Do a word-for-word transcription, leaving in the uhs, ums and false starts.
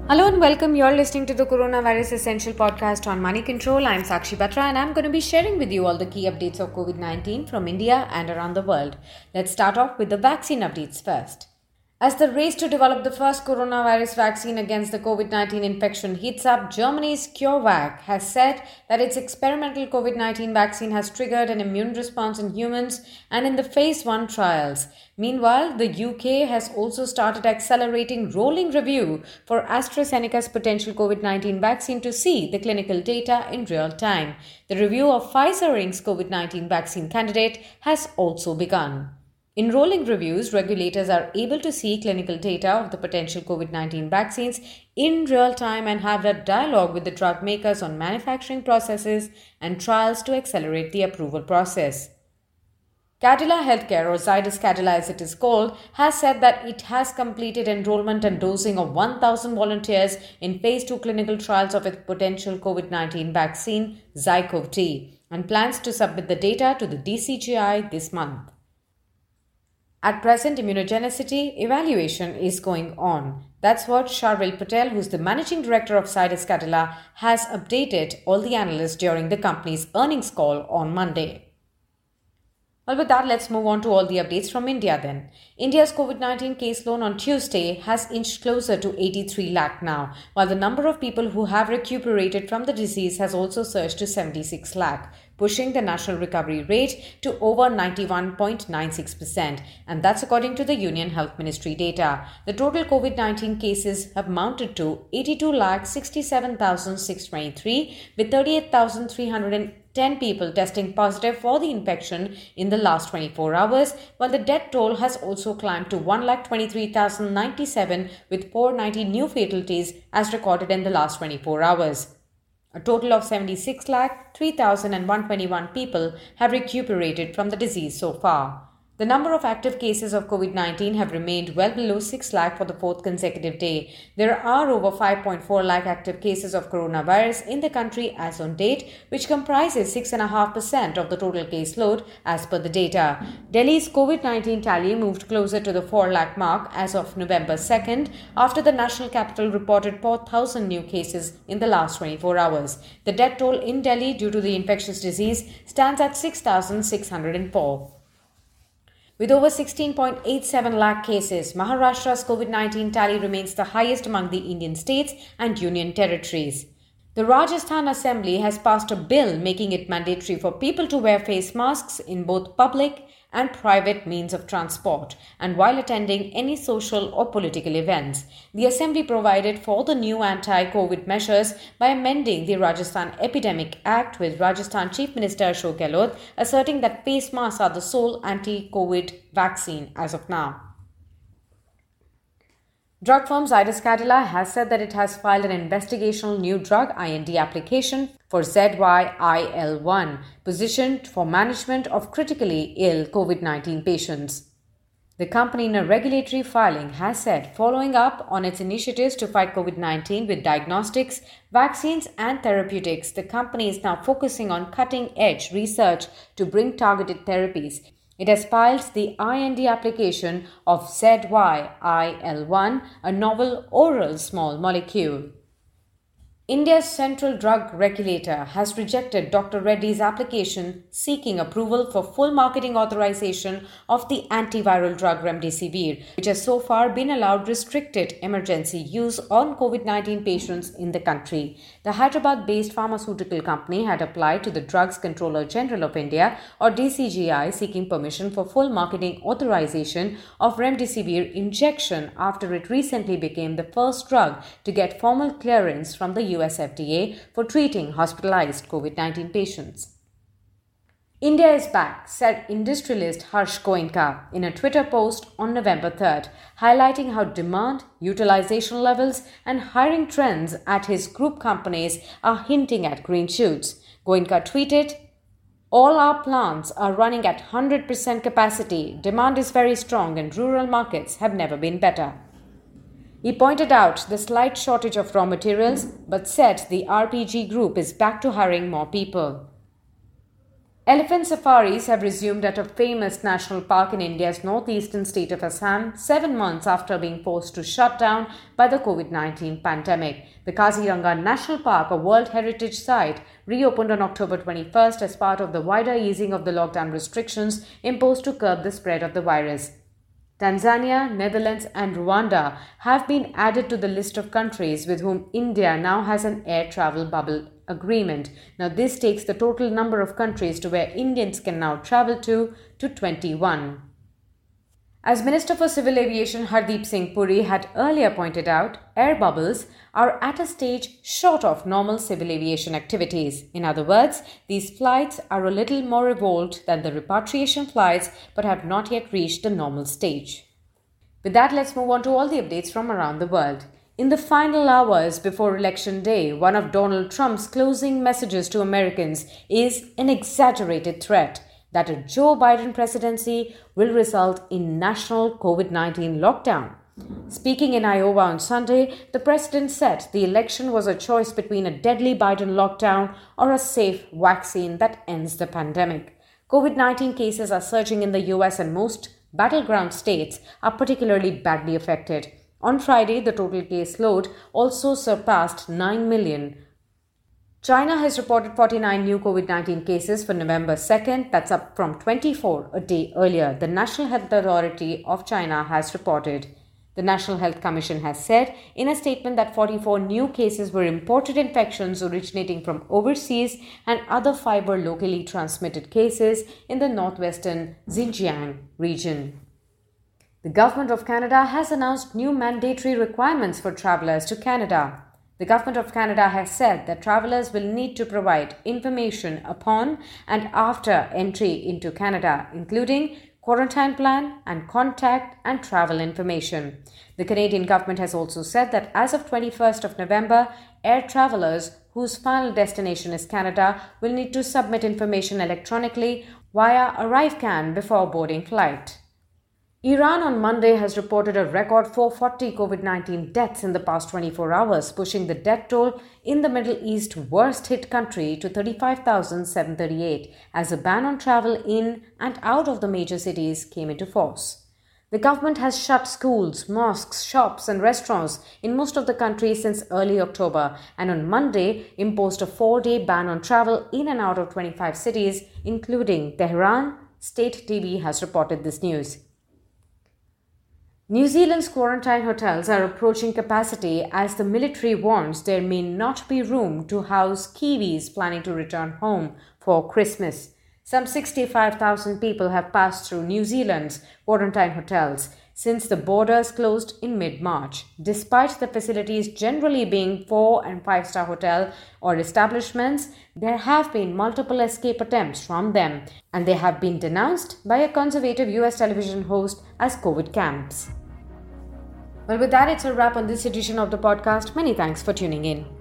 Hello and welcome. You're listening to the Coronavirus Essential Podcast on Money Control. I'm Sakshi Batra and I'm going to be sharing with you all the key updates of covid nineteen from India and around the world. Let's start off with the vaccine updates first. As the race to develop the first coronavirus vaccine against the covid nineteen infection heats up, Germany's CureVac has said that its experimental covid nineteen vaccine has triggered an immune response in humans and in the phase one trials. Meanwhile, the U K has also started accelerating rolling review for AstraZeneca's potential covid nineteen vaccine to see the clinical data in real time. The review of Pfizer Incorporated's covid nineteen vaccine candidate has also begun. In rolling reviews, regulators are able to see clinical data of the potential covid nineteen vaccines in real time and have a dialogue with the drug makers on manufacturing processes and trials to accelerate the approval process. Cadila Healthcare, or Zydus Cadila as it is called, has said that it has completed enrollment and dosing of one thousand volunteers in phase two clinical trials of its potential covid nineteen vaccine, ZyCoV-D, and plans to submit the data to the D C G I this month. At present, immunogenicity evaluation is going on. That's what Sharvil Patel, who's the managing director of Zydus Cadila, has updated all the analysts during the company's earnings call on Monday. Well, with that, let's move on to all the updates from India then. India's covid nineteen case load on Tuesday has inched closer to eighty-three lakh now, while the number of people who have recuperated from the disease has also surged to seventy-six lakh, pushing the national recovery rate to over ninety-one point nine six percent, and that's according to the Union Health Ministry data. The total covid nineteen cases have mounted to eighty-two lakh sixty-seven thousand six hundred twenty-three, with thirty-eight thousand three hundred ten people testing positive for the infection in the last twenty-four hours, while the death toll has also climbed to one lakh twenty-three thousand ninety-seven, with four hundred ninety new fatalities as recorded in the last twenty-four hours. A total of seventy-six lakh three thousand one hundred twenty-one people have recuperated from the disease so far. The number of active cases of covid nineteen have remained well below six lakh for the fourth consecutive day. There are over five point four lakh active cases of coronavirus in the country as on date, which comprises six point five percent of the total caseload as per the data. Delhi's covid nineteen tally moved closer to the four lakh mark as of November second, after the national capital reported four thousand new cases in the last twenty-four hours. The death toll in Delhi due to the infectious disease stands at six thousand six hundred four. With over sixteen point eight seven lakh cases, Maharashtra's covid nineteen tally remains the highest among the Indian states and union territories. The Rajasthan Assembly has passed a bill making it mandatory for people to wear face masks in both public and private means of transport and while attending any social or political events. The Assembly provided for the new anti-COVID measures by amending the Rajasthan Epidemic Act, with Rajasthan Chief Minister Ashok Gehlot asserting that face masks are the sole anti-COVID vaccine as of now. Drug firm Zydus Cadila has said that it has filed an investigational new drug I N D application for Z Y I L one, positioned for management of critically ill covid nineteen patients. The company in a regulatory filing has said, following up on its initiatives to fight covid nineteen with diagnostics, vaccines and therapeutics, the company is now focusing on cutting-edge research to bring targeted therapies. It has filed the I N D application of Z Y I L one, a novel oral small molecule. India's central drug regulator has rejected Doctor Reddy's application seeking approval for full marketing authorization of the antiviral drug Remdesivir, which has so far been allowed restricted emergency use on covid nineteen patients in the country. The Hyderabad-based pharmaceutical company had applied to the Drugs Controller General of India, or D C G I, seeking permission for full marketing authorization of Remdesivir injection after it recently became the first drug to get formal clearance from the U S F D A for treating hospitalized covid nineteen patients. India is back, said industrialist Harsh Goenka in a Twitter post on November third, highlighting how demand, utilization levels and hiring trends at his group companies are hinting at green shoots. Goenka tweeted, "All our plants are running at one hundred percent capacity. Demand is very strong and rural markets have never been better." He pointed out the slight shortage of raw materials, but said the R P G group is back to hiring more people. Elephant safaris have resumed at a famous national park in India's northeastern state of Assam, seven months after being forced to shut down by the COVID nineteen pandemic. The Kaziranga National Park, a World Heritage Site, reopened on October twenty-first as part of the wider easing of the lockdown restrictions imposed to curb the spread of the virus. Tanzania, Netherlands and Rwanda have been added to the list of countries with whom India now has an air travel bubble agreement. Now this takes the total number of countries to where Indians can now travel to to twenty-one. As Minister for Civil Aviation Hardeep Singh Puri had earlier pointed out, air bubbles are at a stage short of normal civil aviation activities. In other words, these flights are a little more evolved than the repatriation flights but have not yet reached the normal stage. With that, let's move on to all the updates from around the world. In the final hours before Election Day, one of Donald Trump's closing messages to Americans is an exaggerated threat that a Joe Biden presidency will result in national COVID nineteen lockdown. Speaking in Iowa on Sunday, the president said the election was a choice between a deadly Biden lockdown or a safe vaccine that ends the pandemic. COVID nineteen cases are surging in the U S and most battleground states are particularly badly affected. On Friday, the total case load also surpassed nine million. China has reported forty-nine new COVID nineteen cases for November second. That's up from twenty-four a day earlier, the National Health Authority of China has reported. The National Health Commission has said in a statement that forty-four new cases were imported infections originating from overseas and other five were locally transmitted cases in the northwestern Xinjiang region. The Government of Canada has announced new mandatory requirements for travellers to Canada. The Government of Canada has said that travellers will need to provide information upon and after entry into Canada, including quarantine plan and contact and travel information. The Canadian government has also said that as of twenty-first of November, air travellers whose final destination is Canada will need to submit information electronically via ArriveCan before boarding flight. Iran on Monday has reported a record four hundred forty COVID nineteen deaths in the past twenty-four hours, pushing the death toll in the Middle East worst hit country to thirty-five thousand seven hundred thirty-eight as a ban on travel in and out of the major cities came into force. The government has shut schools, mosques, shops and restaurants in most of the country since early October and on Monday imposed a four-day ban on travel in and out of twenty-five cities, including Tehran. State T V has reported this news. New Zealand's quarantine hotels are approaching capacity as the military warns there may not be room to house Kiwis planning to return home for Christmas. Some sixty-five thousand people have passed through New Zealand's quarantine hotels since the borders closed in mid-March. Despite the facilities generally being four- and five-star hotel or establishments, there have been multiple escape attempts from them, and they have been denounced by a conservative U S television host as COVID camps. Well, with that, it's a wrap on this edition of the podcast. Many thanks for tuning in.